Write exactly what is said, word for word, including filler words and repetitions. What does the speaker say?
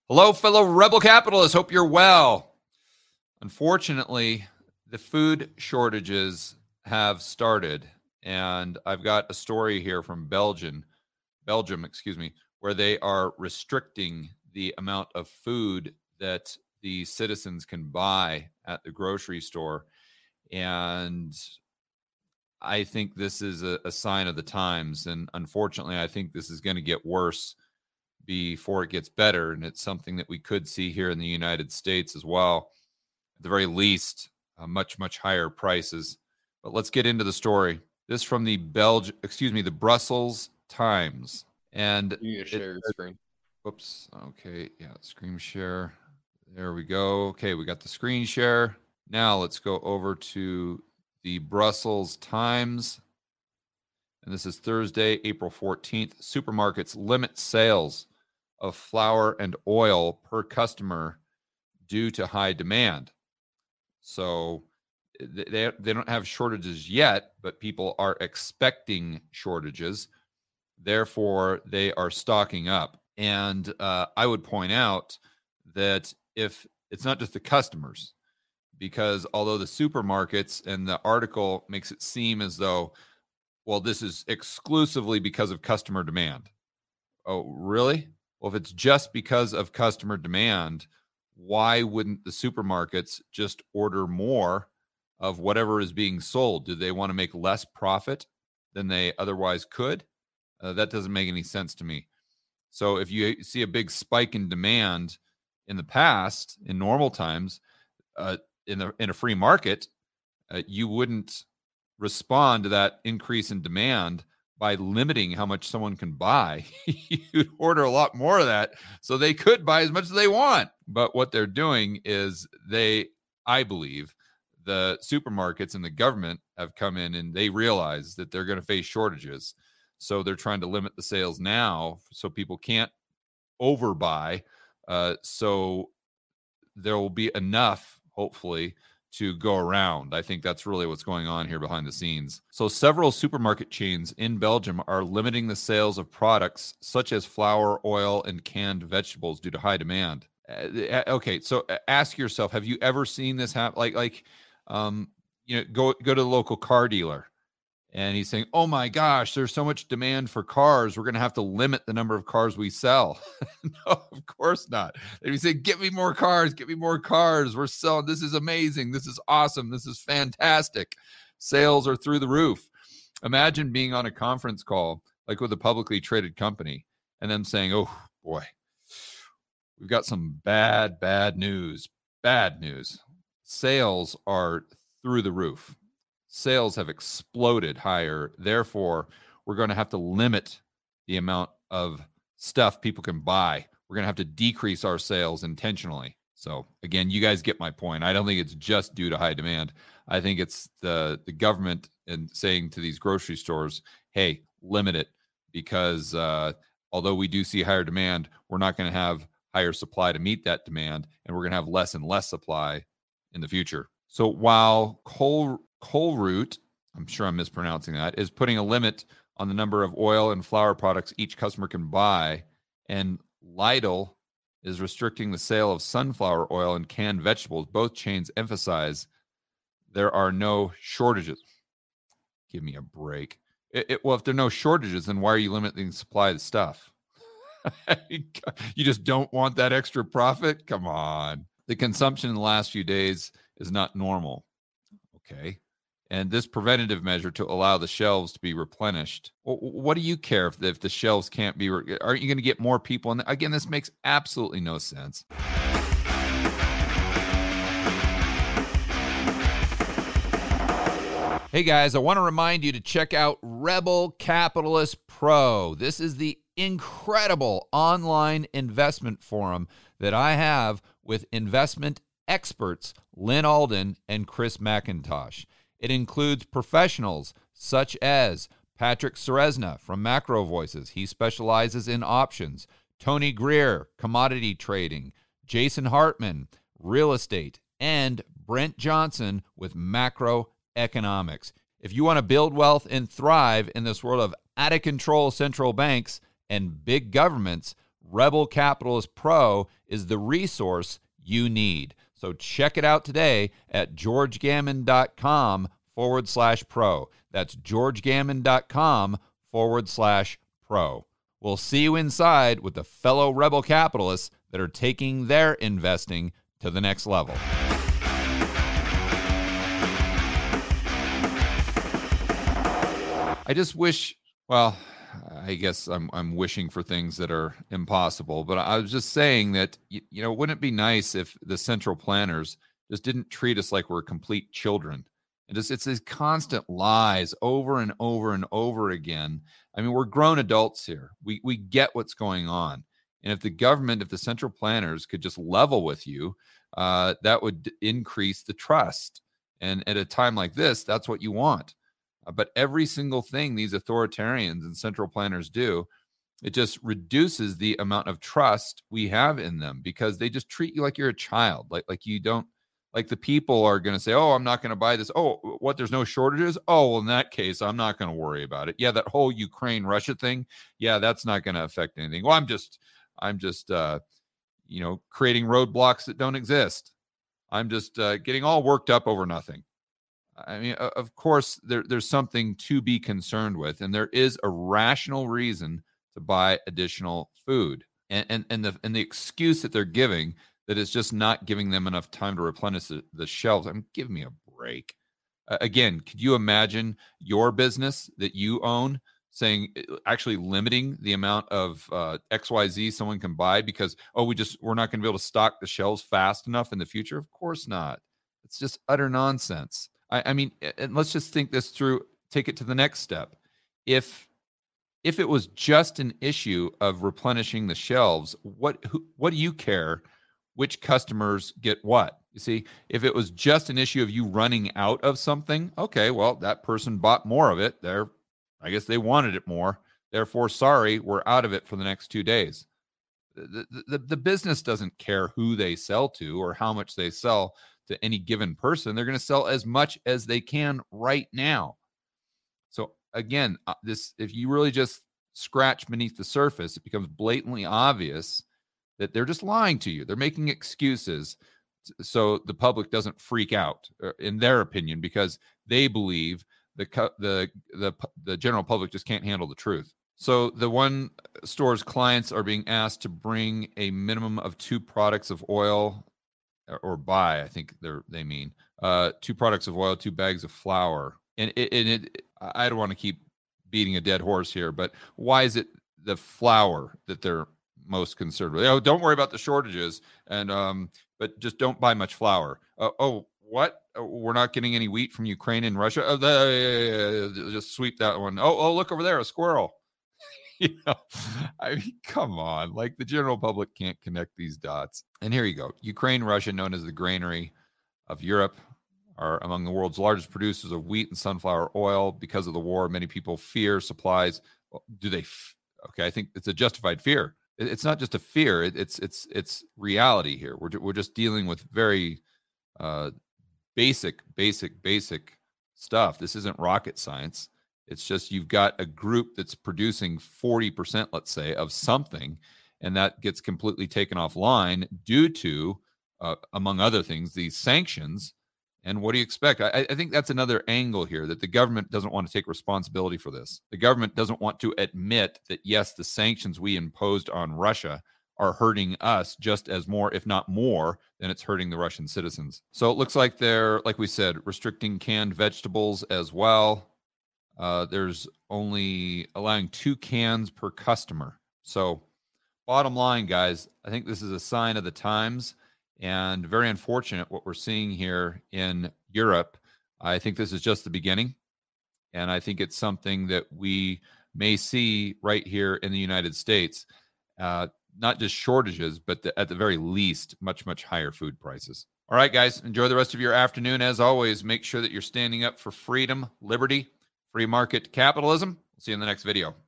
Hello, fellow rebel capitalists. Hope you're well. Unfortunately, the food shortages have started, and I've got a story here from Belgium, Belgium, excuse me, where they are restricting the amount of food that the citizens can buy at the grocery store. And I think this is a, a sign of the times. And unfortunately, I think this is going to get worse before it gets better. And it's something that we could see here in the United States as well. At the very least, uh, much, much higher prices. But let's get into the story. This from the Belg, excuse me, the Brussels Times. And you need to share it, your screen. Whoops. Okay. Yeah. Screen share. There we go. Okay. We got the screen share. Now let's go over to the Brussels Times. And this is Thursday, April fourteenth. Supermarkets limit sales of flour and oil per customer due to high demand. So they, they don't have shortages yet, but people are expecting shortages. Therefore, they are stocking up. And uh, I would point out that if it's not just the customers, because although the supermarkets and the article makes it seem as though, well, this is exclusively because of customer demand. Oh, really? Well, if it's just because of customer demand, why wouldn't the supermarkets just order more of whatever is being sold? Do they want to make less profit than they otherwise could? Uh, that doesn't make any sense to me. So if you see a big spike in demand in the past, in normal times, uh, in, the, in a free market, uh, you wouldn't respond to that increase in demand by limiting how much someone can buy. You'd order a lot more of that so they could buy as much as they want. But what they're doing is they, I believe, the supermarkets and the government have come in and they realize that they're going to face shortages. So they're trying to limit the sales now so people can't overbuy. Uh, so there will be enough, hopefully, to go around. I think that's really what's going on here behind the scenes. So several supermarket chains in Belgium are limiting the sales of products such as flour, oil, and canned vegetables due to high demand. Uh, okay, so ask yourself, have you ever seen this happen? Like, like, um, you know, go go to the local car dealer, and he's saying, "Oh my gosh, there's so much demand for cars. We're going to have to limit the number of cars we sell." No, of course not. And he said, "Get me more cars. Get me more cars. We're selling. This is amazing. This is awesome. This is fantastic. Sales are through the roof." Imagine being on a conference call, like with a publicly traded company, and them saying, "Oh boy, we've got some bad, bad news. Bad news. Sales are through the roof. Sales have exploded higher. Therefore, we're going to have to limit the amount of stuff people can buy. We're going to have to decrease our sales intentionally." So again, you guys get my point. I don't think it's just due to high demand. I think it's the, the government and saying to these grocery stores, hey, limit it, because uh, although we do see higher demand, we're not going to have higher supply to meet that demand, and we're going to have less and less supply in the future. So while Col- Colruyt, I'm sure I'm mispronouncing that, is putting a limit on the number of oil and flour products each customer can buy, and Lidl is restricting the sale of sunflower oil and canned vegetables, both chains emphasize there are no shortages. Give me a break. It, it, well, if there are no shortages, then why are you limiting the supply of stuff? You just don't want that extra profit? Come on. The consumption in the last few days is not normal. Okay. And this preventative measure to allow the shelves to be replenished. Well, what do you care if the, if the shelves can't be? Re- aren't you going to get more people? And again, this makes absolutely no sense. Hey guys, I want to remind you to check out Rebel Capitalist Pro. This is the incredible online investment forum that I have with investment experts Lynn Alden and Chris McIntosh. It includes professionals such as Patrick Ceresna from Macro Voices. He specializes in options. Tony Greer, commodity trading. Jason Hartman, real estate. And Brent Johnson with macroeconomics. If you want to build wealth and thrive in this world of out-of-control central banks and big governments, Rebel Capitalist Pro is the resource you need. So check it out today at georgegammon.com forward slash pro. That's georgegammon.com forward slash pro. We'll see you inside with the fellow Rebel capitalists that are taking their investing to the next level. I just wish, well, I guess I'm I'm wishing for things that are impossible, but I was just saying that, you, you know, wouldn't it be nice if the central planners just didn't treat us like we're complete children? And just, it's these constant lies over and over and over again. I mean, we're grown adults here. We we get what's going on. And if the government, if the central planners could just level with you, uh, that would increase the trust. And at a time like this, that's what you want. Uh, but every single thing these authoritarians and central planners do, it just reduces the amount of trust we have in them, because they just treat you like you're a child, like like you don't, like the people are going to say, oh, I'm not going to buy this. Oh, what, there's no shortages? Oh, well, in that case, I'm not going to worry about it. Yeah, that whole Ukraine-Russia thing, yeah, that's not going to affect anything. Well, I'm just, I'm just, uh, you know, creating roadblocks that don't exist. I'm just uh, getting all worked up over nothing. I mean, of course, there, there's something to be concerned with, and there is a rational reason to buy additional food. And and, and the and the excuse that they're giving, that it's just not giving them enough time to replenish the, the shelves. I mean, give me a break. Uh, again, could you imagine your business that you own saying, actually limiting the amount of uh, X Y Z someone can buy because, oh, we just, we're not going to be able to stock the shelves fast enough in the future? Of course not. It's just utter nonsense. I, I mean, and let's just think this through, take it to the next step. If if it was just an issue of replenishing the shelves, what who, what do you care which customers get what? You see, if it was just an issue of you running out of something, okay, well, that person bought more of it. They're, I guess they wanted it more. Therefore, sorry, we're out of it for the next two days. The, the, the business doesn't care who they sell to or how much they sell to any given person. They're going to sell as much as they can right now. So again, this, if you really just scratch beneath the surface, it becomes blatantly obvious that they're just lying to you. They're making excuses so the public doesn't freak out, in their opinion, because they believe the the the the general public just can't handle the truth. So the one store's clients are being asked to bring a minimum of two products of oil, or buy, I think they're they mean uh, two products of oil, two bags of flour, and it, and it. I don't want to keep beating a dead horse here, but why is it the flour that they're most concerned with? Oh, don't worry about the shortages, and um, but just don't buy much flour. Uh, oh, what? We're not getting any wheat from Ukraine and Russia. Oh, the, just sweep that one. Oh, oh, look over there, a squirrel. You know, I mean, come on. Like, the general public can't connect these dots. And here you go. Ukraine, Russia, known as the granary of Europe, are among the world's largest producers of wheat and sunflower oil. Because of the war, many people fear supplies. Well, do they? F- okay, I think it's a justified fear. It, it's not just a fear. It, it's it's it's reality here. We're we're just dealing with very uh, basic, basic, basic stuff. This isn't rocket science. It's just you've got a group that's producing forty percent, let's say, of something, and that gets completely taken offline due to, uh, among other things, these sanctions. And what do you expect? I, I think that's another angle here, that the government doesn't want to take responsibility for this. The government doesn't want to admit that, yes, the sanctions we imposed on Russia are hurting us just as more, if not more, than it's hurting the Russian citizens. So it looks like they're, like we said, restricting canned vegetables as well. Uh, there's only allowing two cans per customer. So bottom line, guys, I think this is a sign of the times, and very unfortunate what we're seeing here in Europe. I think this is just the beginning, and I think it's something that we may see right here in the United States. Uh, not just shortages, but the, at the very least, much, much higher food prices. All right, guys, enjoy the rest of your afternoon. As always, make sure that you're standing up for freedom, liberty, free market capitalism. See you in the next video.